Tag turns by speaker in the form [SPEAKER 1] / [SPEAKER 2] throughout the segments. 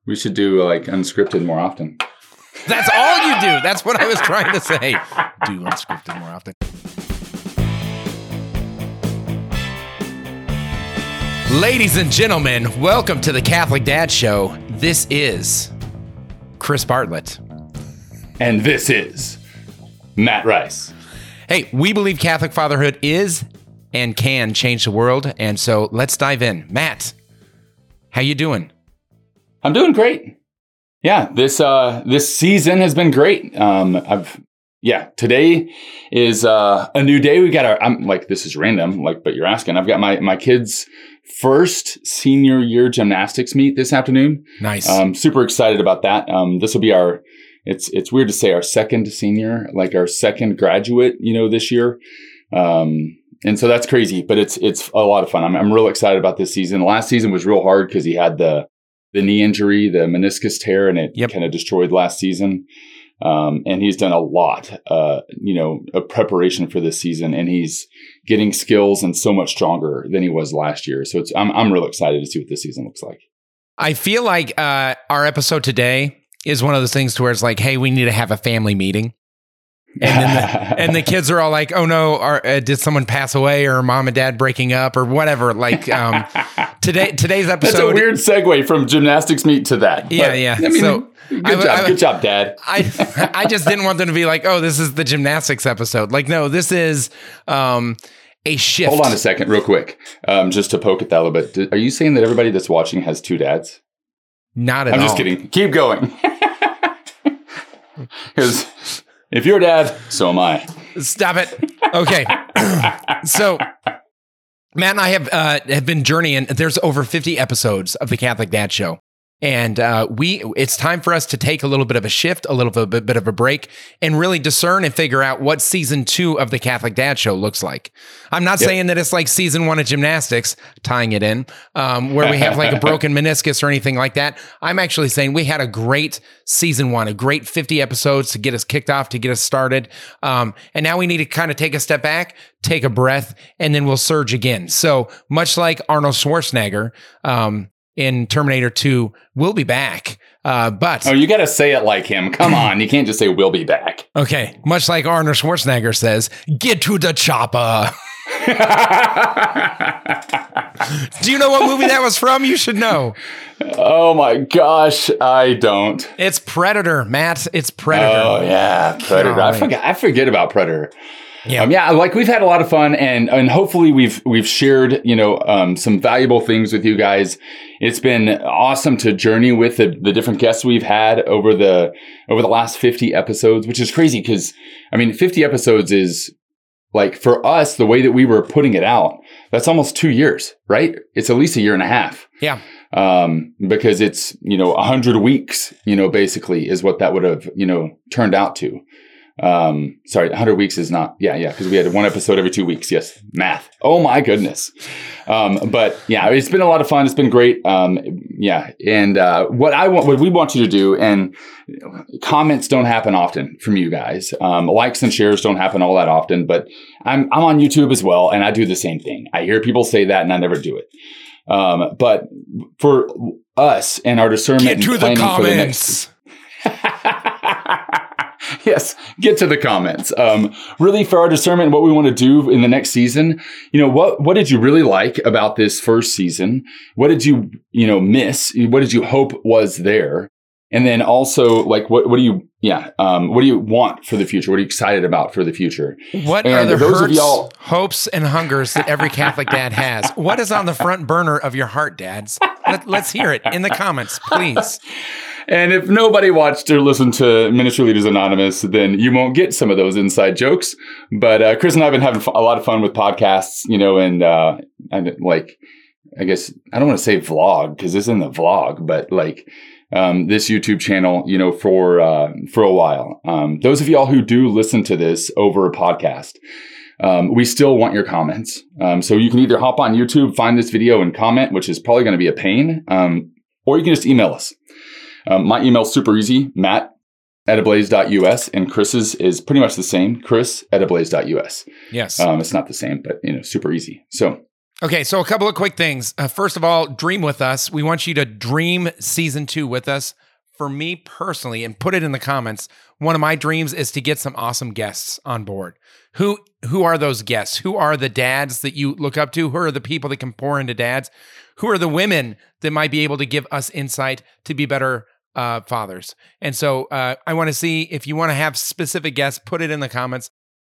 [SPEAKER 1] We should do like unscripted more often.
[SPEAKER 2] That's all you do. That's what I was trying to say. Do unscripted more often. Ladies and gentlemen, welcome to the Catholic Dad Show. This is Chris Bartlett.
[SPEAKER 1] And this is Matt Rice.
[SPEAKER 2] Hey, we believe Catholic fatherhood is and can change the world. And so let's dive in. Matt, how you doing?
[SPEAKER 1] I'm doing great. Yeah, this season has been great. Today is a new day. We got this is random, but you're asking. I've got my kids' first senior year gymnastics meet this afternoon.
[SPEAKER 2] Nice.
[SPEAKER 1] Super excited about that. This will be it's weird to say our second senior, like our second graduate, this year. And so that's crazy, but it's a lot of fun. I'm real excited about this season. Last season was real hard because he had the knee injury, the meniscus tear, and it kind of destroyed last season. And he's done a lot, of preparation for this season, and he's getting skills and so much stronger than he was last year. So I'm real excited to see what this season looks like. I
[SPEAKER 2] feel like our episode today is one of those things to where it's like, hey, we need to have a family meeting. And the kids are all like, oh no, did someone pass away, or mom and dad breaking up, or whatever. Today's episode. That's a
[SPEAKER 1] weird segue from gymnastics meet to that.
[SPEAKER 2] Yeah.
[SPEAKER 1] I mean, good job, Dad.
[SPEAKER 2] I just didn't want them to be like, oh, this is the gymnastics episode. No, this is a shift.
[SPEAKER 1] Hold on a second, real quick, just to poke at that a little bit. Are you saying that everybody that's watching has two dads?
[SPEAKER 2] Not at all.
[SPEAKER 1] I'm just kidding. Keep going. Because if you're a dad, so am I.
[SPEAKER 2] Stop it. Okay. So Matt and I have been journeying. There's over 50 episodes of the Catholic Dad Show. And it's time for us to take a little bit of a shift, a little bit of a break, and really discern and figure out what season 2 of the Catholic Dad Show looks like. I'm not saying that it's like season 1 of gymnastics, tying it in, where we have like a broken meniscus or anything like that. I'm actually saying we had a great season 1, a great 50 episodes to get us kicked off, to get us started. And now we need to kind of take a step back, take a breath, and then we'll surge again. So much like Arnold Schwarzenegger, in Terminator 2, we'll be back. But
[SPEAKER 1] you got to say it like him. Come on. You can't just say we'll be back.
[SPEAKER 2] Okay. Much like Arnold Schwarzenegger says, get to the chopper. Do you know what movie that was from? You should know.
[SPEAKER 1] Oh my gosh, I don't.
[SPEAKER 2] It's Predator, Matt. It's Predator.
[SPEAKER 1] Oh yeah, Predator. I forget about Predator.
[SPEAKER 2] Yeah.
[SPEAKER 1] We've had a lot of fun, and hopefully we've shared, some valuable things with you guys. It's been awesome to journey with the different guests we've had over the last 50 episodes, which is crazy because 50 episodes is like, for us, the way that we were putting it out, that's almost 2 years, right? It's at least a year and a half.
[SPEAKER 2] Yeah.
[SPEAKER 1] Because it's, 100 weeks, basically is what that would have, turned out to. 100 weeks is not, because we had one episode every 2 weeks. Yes. Math. Oh my goodness. But yeah, it's been a lot of fun. It's been great. And, what we want you to do, and comments don't happen often from you guys. Likes and shares don't happen all that often, but I'm on YouTube as well. And I do the same thing. I hear people say that and I never do it. But for us and our discernment,
[SPEAKER 2] get to the comments.
[SPEAKER 1] Yes, get to the comments. Really, for our discernment, what we want to do in the next season, what did you really like about this first season? What did you, miss? What did you hope was there? And then also, what do you want for the future? What are you excited about for the future?
[SPEAKER 2] What are the hurts, hopes, and hungers that every Catholic dad has? What is on the front burner of your heart, dads? Let's hear it in the comments, please.
[SPEAKER 1] And if nobody watched or listened to Ministry Leaders Anonymous, then you won't get some of those inside jokes. But Chris and I have been having a lot of fun with podcasts, and I guess I don't want to say vlog because this isn't a vlog, but this YouTube channel, for a while. Those of y'all who do listen to this over a podcast, we still want your comments. So you can either hop on YouTube, find this video and comment, which is probably going to be a pain, or you can just email us. My email's super easy, matt@ablaze.us, and Chris's is pretty much the same, chris@ablaze.us.
[SPEAKER 2] Yes.
[SPEAKER 1] It's not the same, but super easy. So
[SPEAKER 2] Okay, so a couple of quick things. First of all, dream with us. We want you to dream season 2 with us. For me personally, and put it in the comments, one of my dreams is to get some awesome guests on board. Who are those guests? Who are the dads that you look up to? Who are the people that can pour into dads? Who are the women that might be able to give us insight to be better fathers? And so I want to see if you want to have specific guests, put it in the comments.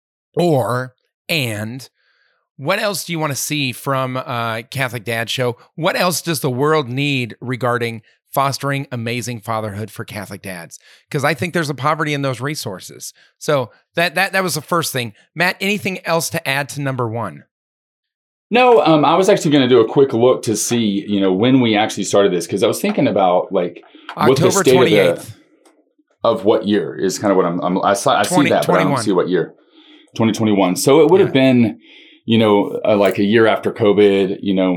[SPEAKER 2] And what else do you want to see from Catholic Dad Show? What else does the world need regarding fostering amazing fatherhood for Catholic dads? Because I think there's a poverty in those resources. So that was the first thing. Matt, anything else to add to number 1?
[SPEAKER 1] No, I was actually going to do a quick look to see, when we actually started this, because I was thinking about like what the
[SPEAKER 2] October
[SPEAKER 1] state
[SPEAKER 2] 28th.
[SPEAKER 1] of what year is kind of what I see that, but I don't see what year. 2021. So it would have been, like a year after COVID,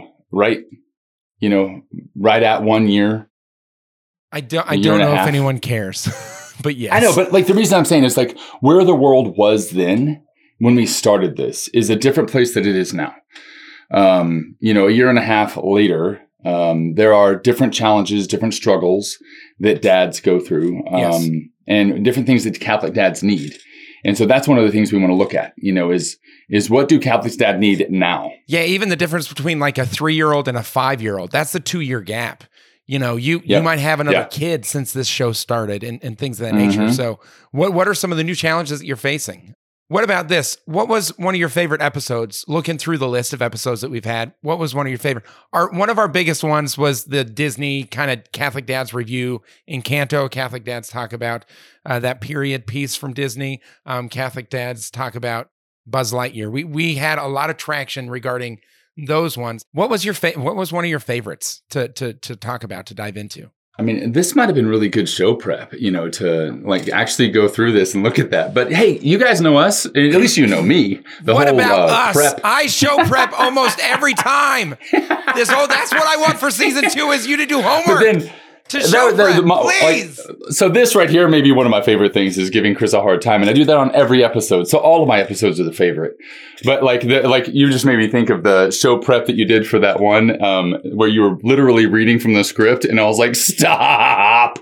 [SPEAKER 1] right at 1 year.
[SPEAKER 2] I don't know if anyone cares, but yes.
[SPEAKER 1] I know, but like the reason I'm saying is like where the world was then when we started this is a different place than it is now. A year and a half later, there are different challenges, different struggles that dads go through, and different things that Catholic dads need. And so that's one of the things we want to look at, is what do Catholic dads need now?
[SPEAKER 2] Yeah, even the difference between like a 3-year-old and a 5-year-old, that's the 2-year gap. You might have another kid since this show started and things of that nature. So what are some of the new challenges that you're facing? What about this? What was one of your favorite episodes? Looking through the list of episodes that we've had, what was one of your favorite? One of our biggest ones was the Disney kind of Catholic Dads review. Encanto, Catholic Dads talk about that period piece from Disney. Catholic Dads talk about Buzz Lightyear. We had a lot of traction regarding those ones. What was what was one of your favorites to talk about, to dive into?
[SPEAKER 1] I mean, this might have been really good show prep, to like actually go through this and look at that. But hey, you guys know us. At least you know me.
[SPEAKER 2] What about us? Prep. I show prep almost every time. That's what I want for season 2 is you to do homework. But then, please.
[SPEAKER 1] So this right here may be one of my favorite things is giving Chris a hard time, and I do that on every episode. So all of my episodes are the favorite. But like you just made me think of the show prep that you did for that one, where you were literally reading from the script, and I was like, stop.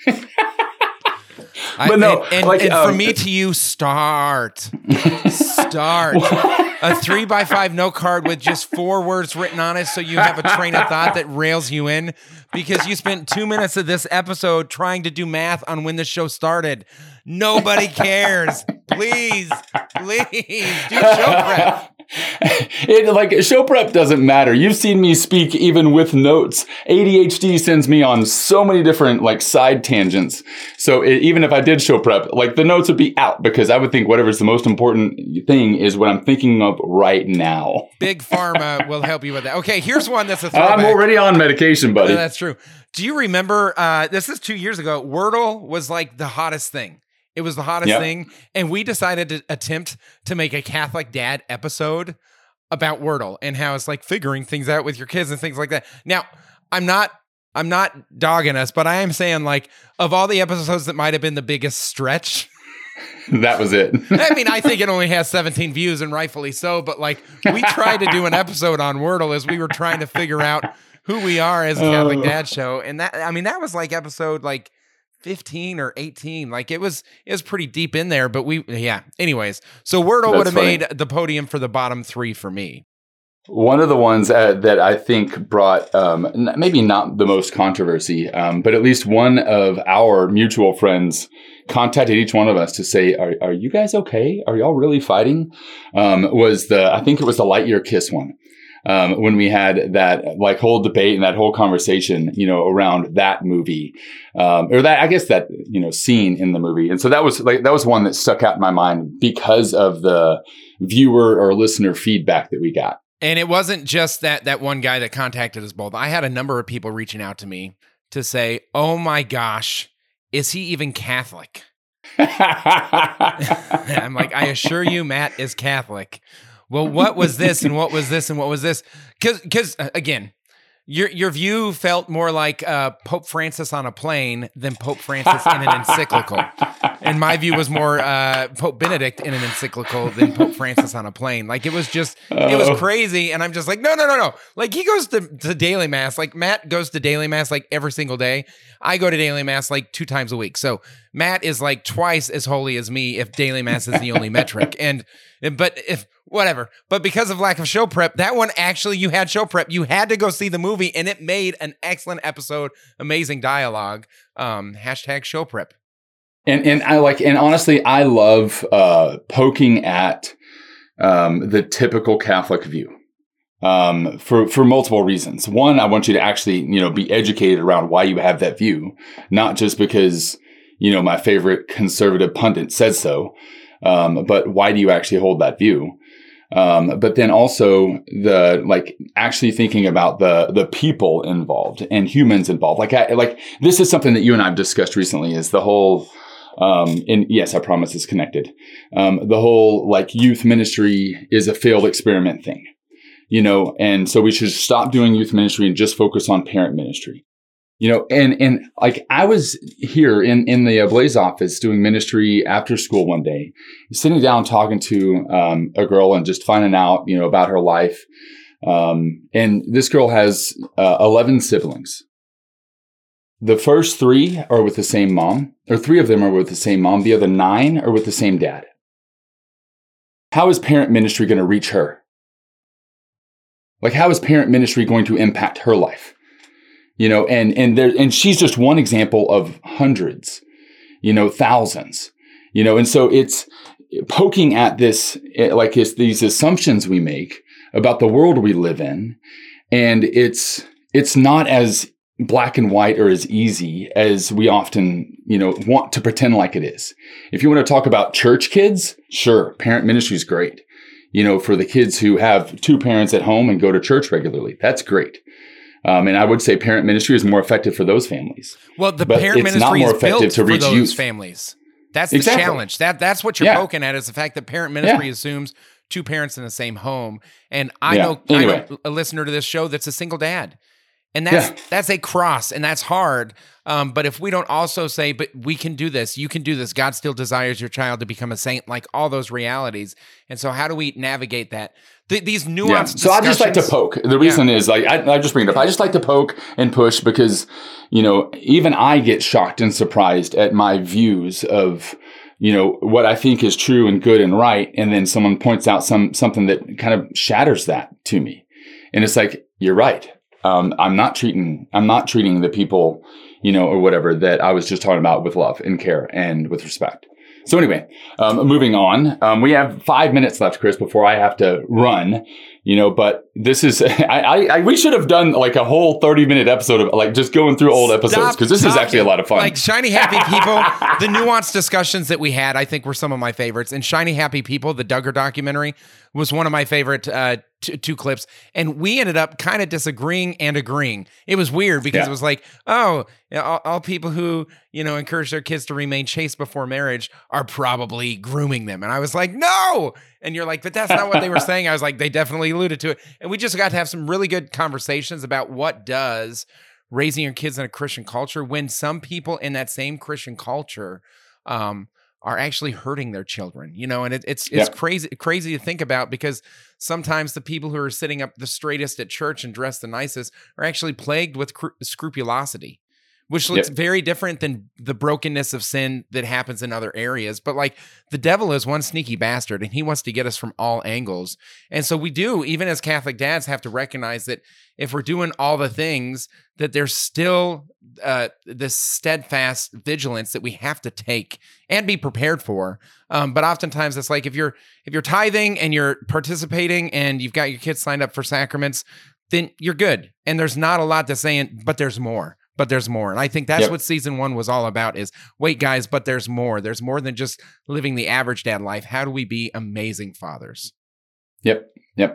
[SPEAKER 2] But no, and for me to you, start. A 3x5 note card with just 4 words written on it, so you have a train of thought that rails you in, because you spent 2 minutes of this episode trying to do math on when the show started. Nobody cares. Please do show prep.
[SPEAKER 1] Show prep doesn't matter. You've seen me speak even with notes. ADHD sends me on so many different side tangents. So even if I did show prep, the notes would be out, because I would think whatever's the most important thing is what I'm thinking of right now.
[SPEAKER 2] Big Pharma will help you with that. Okay, here's one that's a throwback.
[SPEAKER 1] I'm already on medication, buddy.
[SPEAKER 2] That's true. Do you remember, this is 2 years ago, Wordle was the hottest thing. It was the hottest thing. And we decided to attempt to make a Catholic Dad episode about Wordle and how it's figuring things out with your kids and things like that. Now, I'm not dogging us, but I am saying of all the episodes that might have been the biggest stretch,
[SPEAKER 1] that was it.
[SPEAKER 2] I mean, I think it only has 17 views, and rightfully so, but we tried to do an episode on Wordle as we were trying to figure out who we are as a Catholic Dad Show. And that was episode 15 or 18. It was pretty deep in there, but anyways. So Wordle would have made the podium for the bottom 3 for me.
[SPEAKER 1] One of the ones that I think brought, maybe not the most controversy, but at least one of our mutual friends contacted each one of us to say, are you guys okay? Are y'all really fighting? I think it was the Lightyear kiss one. When we had that whole debate and that whole conversation, around that movie, or that, I guess that, scene in the movie. And so that was one that stuck out in my mind because of the viewer or listener feedback that we got.
[SPEAKER 2] And it wasn't just that one guy that contacted us both. I had a number of people reaching out to me to say, oh my gosh, is he even Catholic? I'm like, I assure you, Matt is Catholic. Well, what was this and what was this and what was this? Because again, your view felt more like Pope Francis on a plane than Pope Francis in an encyclical. And my view was more Pope Benedict in an encyclical than Pope Francis on a plane. Like, it was crazy. And I'm just like, no. Like, he goes to daily mass. Like, Matt goes to daily mass like every single day. I go to daily mass like 2 times a week. So Matt is like twice as holy as me if daily mass is the only metric. But because of lack of show prep, that one actually, you had show prep. You had to go see the movie, and it made an excellent episode. Amazing dialogue. Hashtag show prep.
[SPEAKER 1] And honestly, I love poking at the typical Catholic view for multiple reasons. One, I want you to actually, be educated around why you have that view, not just because, my favorite conservative pundit says so, but why do you actually hold that view? But then also actually thinking about the people involved and humans involved. This is something that you and I've discussed recently, is the whole, and yes, I promise it's connected. The whole youth ministry is a failed experiment thing, and so we should stop doing youth ministry and just focus on parent ministry. And I was here in the Blaze office doing ministry after school one day, sitting down talking to a girl and just finding out, about her life. And this girl has 11 siblings. The first 3 are with the same mom, or 3 of them are with the same mom. The other 9 are with the same dad. How is parent ministry going to reach her? How is parent ministry going to impact her life? And she's just one example of hundreds, thousands, and so it's poking at this, it's these assumptions we make about the world we live in. And it's not as black and white or as easy as we often, want to pretend like it is. If you want to talk about church kids, sure, parent ministry is great. For the kids who have 2 parents at home and go to church regularly, that's great. And I would say parent ministry is more effective for those families.
[SPEAKER 2] Well, parent ministry is built for those families. That's the challenge. That's what you're poking at, is the fact that parent ministry assumes 2 parents in the same home. And I know a listener to this show that's a single dad. And that's a cross, and that's hard. But if we don't also say, but we can do this, you can do this, God still desires your child to become a saint, like all those realities. And so how do we navigate that? These nuanced
[SPEAKER 1] So I just like to poke. The reason is, I just bring it up. I just like to poke and push because, even I get shocked and surprised at my views of, what I think is true and good and right. And then someone points out something that kind of shatters that to me. And it's like, you're right. I'm not treating the people, or whatever, that I was just talking about with love and care and with respect. So anyway, moving on, we have 5 minutes left, Chris, before I have to run, but this is, we should have done a whole 30-minute episode of just going through old episodes, because this is actually a lot of fun.
[SPEAKER 2] Shiny Happy People, the nuanced discussions that we had, I think were some of my favorites. And Shiny Happy People, the Duggar documentary, was one of my favorite 2 clips. And we ended up kind of disagreeing and agreeing. It was weird because it was like, all people who, encourage their kids to remain chaste before marriage are probably grooming them. And I was like, no. And you're like, but that's not what they were saying. I was like, they definitely alluded to it. And we just got to have some really good conversations about what does raising your kids in a Christian culture, when some people in that same Christian culture are actually hurting their children, and it's crazy to think about, because sometimes the people who are sitting up the straightest at church and dressed the nicest are actually plagued with scrupulosity, which looks very different than the brokenness of sin that happens in other areas. But the devil is one sneaky bastard, and he wants to get us from all angles. And so we do, even as Catholic dads, have to recognize that if we're doing all the things, that there's still this steadfast vigilance that we have to take and be prepared for. But oftentimes it's like, if you're tithing and you're participating and you've got your kids signed up for sacraments, then you're good. And there's not a lot to say, but there's more. But there's more. And I think that's what season 1 was all about, is, wait, guys, but there's more. There's more than just living the average dad life. How do we be amazing fathers?
[SPEAKER 1] Yep.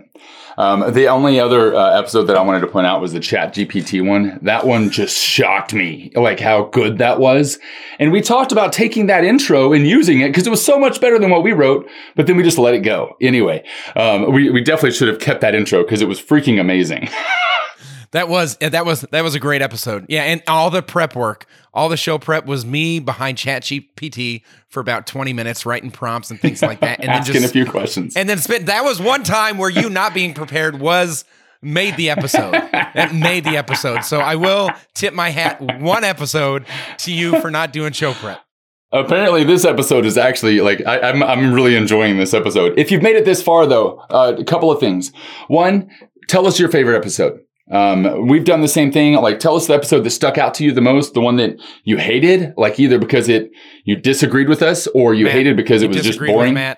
[SPEAKER 1] The only other episode that I wanted to point out was the ChatGPT one. That one just shocked me, how good that was. And we talked about taking that intro and using it because it was so much better than what we wrote, but then we just let it go. Anyway, we definitely should have kept that intro because it was freaking amazing.
[SPEAKER 2] That was a great episode. Yeah, and all the prep work, all the show prep was me behind ChatGPT for about 20 minutes writing prompts and things like that, and
[SPEAKER 1] asking
[SPEAKER 2] then
[SPEAKER 1] a few questions.
[SPEAKER 2] And then that was one time where you not being prepared made the episode. It made the episode. So I will tip my hat one episode to you for not doing show prep.
[SPEAKER 1] Apparently, this episode is actually like I'm really enjoying this episode. If you've made it this far, though, a couple of things. One, tell us your favorite episode. We've done the same thing. Like, tell us the episode that stuck out to you the most, the one that you hated, like either because you disagreed with us or you hated because it was just boring.
[SPEAKER 2] Matt.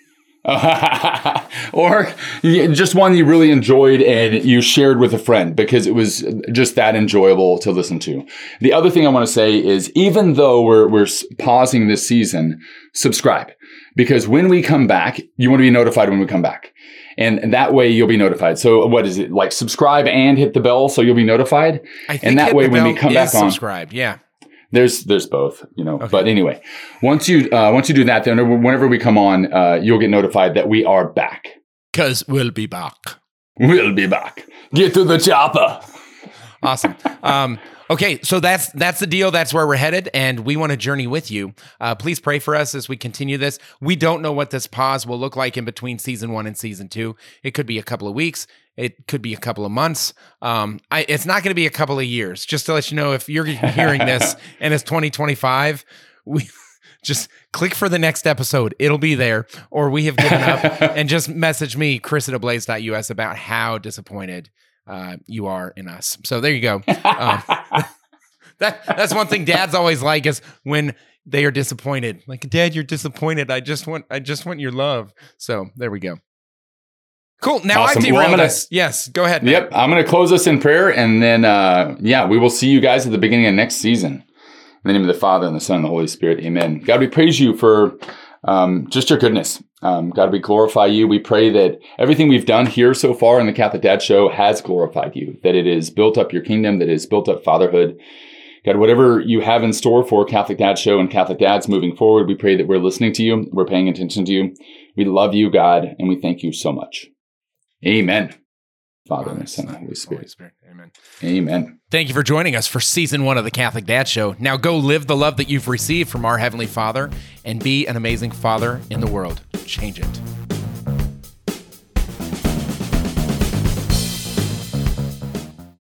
[SPEAKER 1] Or just one you really enjoyed and you shared with a friend because it was just that enjoyable to listen to. The other thing I want to say is, even though we're pausing this season, subscribe, because when we come back, you want to be notified when we come back. And that way you'll be notified. So what is it? Like, subscribe and hit the bell so you'll be notified.
[SPEAKER 2] I think
[SPEAKER 1] and that way when we come back on,
[SPEAKER 2] subscribed. Yeah.
[SPEAKER 1] There's both, Okay. But anyway, once you do that, then whenever we come on, you'll get notified that we are back.
[SPEAKER 2] 'Cause we'll be back.
[SPEAKER 1] We'll be back. Get to the chopper.
[SPEAKER 2] Awesome. Okay, so that's the deal. That's where we're headed, and we want to journey with you. Please pray for us as we continue this. We don't know what this pause will look like in between season 1 and season 2. It could be a couple of weeks. It could be a couple of months. It's not going to be a couple of years. Just to let you know, if you're hearing this and it's 2025, we just click for the next episode. It'll be there. Or we have given up, and just message me, chris@ablaze.us, about how disappointed you are in us. So there you go. That's one thing dads always like, is when they are disappointed. Like, Dad, you're disappointed. I just want your love. So there we go. Cool. Now
[SPEAKER 1] awesome.
[SPEAKER 2] I've derailed us. Yes, go ahead, Matt.
[SPEAKER 1] Yep. I'm going to close us in prayer, and then, we will see you guys at the beginning of next season. In the name of the Father, and the Son, and the Holy Spirit. Amen. God, we praise you for just your goodness. God, we glorify you. We pray that everything we've done here so far in the Catholic Dad Show has glorified you, that it has built up your kingdom, that it has built up fatherhood. God, whatever you have in store for Catholic Dad Show and Catholic Dads moving forward, we pray that we're listening to you, we're paying attention to you. We love you, God, and we thank you so much. Amen. Father, and Son, and Holy Spirit.
[SPEAKER 2] Amen.
[SPEAKER 1] Amen.
[SPEAKER 2] Thank you for joining us for season 1 of the Catholic Dad Show. Now go live the love that you've received from our Heavenly Father and be an amazing father in the world. Change it.